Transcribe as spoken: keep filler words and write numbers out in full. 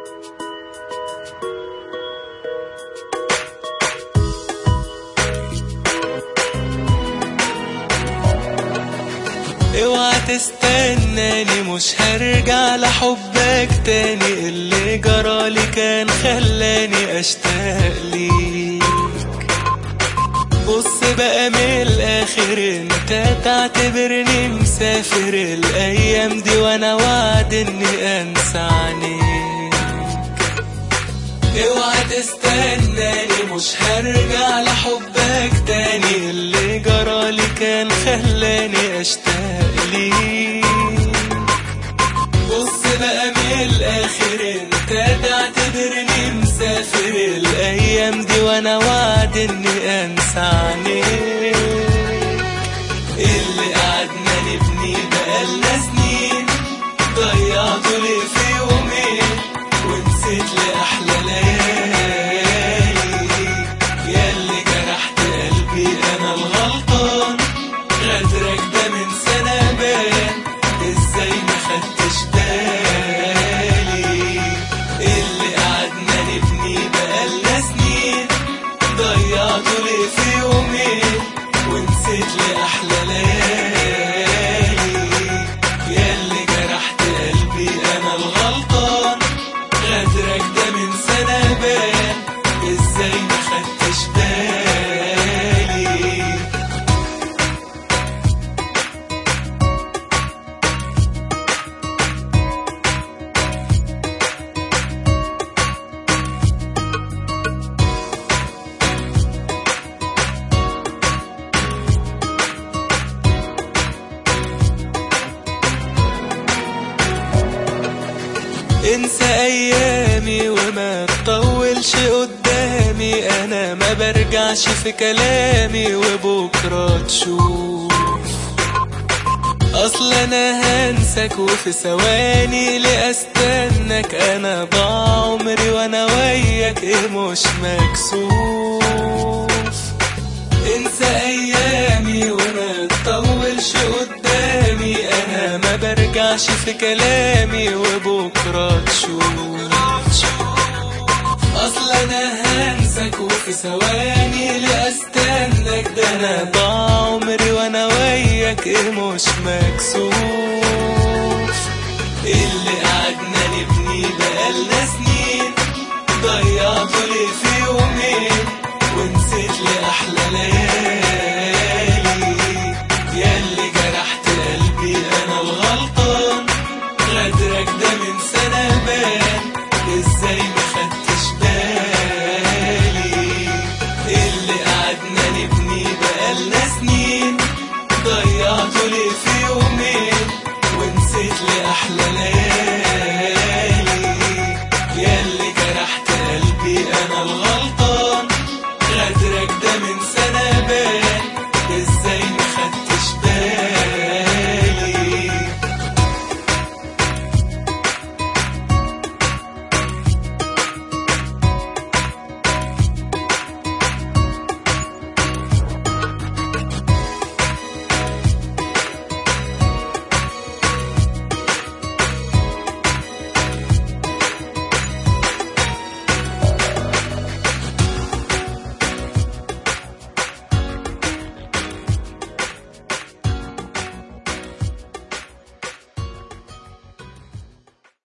اوعى تستناني، مش هرجع لحبك تاني. اللي جرالي كان خلاني اشتاق ليك. بص بقى من الاخر، انت تعتبرني مسافر الايام دي، وانا وعد اني انسى عنيك. اوعى تستناني، مش هرجع لحبك تاني. اللي جرالي كان خلاني اشتاق ليك. بص بقى من الاخر، انت تعتبرني مسافر الايام دي، وانا وعد اني انسى عنيك. اللي قعدنا نبني بقالنا سنين، ضيعته ليه في يومين، ونسيت لأحلى ليالي. ياللي جرحت قلبي انا الغلطان، غدرك ده من سنة بان، ازاي ما خدتش بالي. اللي قعدنا نبني بقالنا سنين، ضيعته ليه في يومين، ونسيت لأحلى ليالي. ياللي جرحت قلبي انا الغلطان، غدرك ده من سنة بان، ازاي ما خدتش بالي. انسى ايامي وما تطولش قدامي، انا ما برجعش في كلامي، وبكرة تشوف. اصل انا هنسك وفي ثواني لاستنك، انا ضاع عمري وانا وياك ايه مش مكسوف. انسى ايامي وما تطولش قدامي، انا ما برجعش في كلامي، وبكرة تشوف. اصل انا هنسك وفي ثواني لاستنك، ده انا ضاع عمري وانا وياك ايه مش مكسوف. اللي قعدنا نبني بقالنا سنين، ضيعته ليه في يومين، ونسيت لأحلى ليالي. ياللي جرحت قلبي انا الغلطان، غدرك ده من سنة بان، ازاي ما خدتش بالي. اللي قعدنا نبني بقالنا سنين، ضيعته ليه في يومين، ونسيت لأحلى ليالي.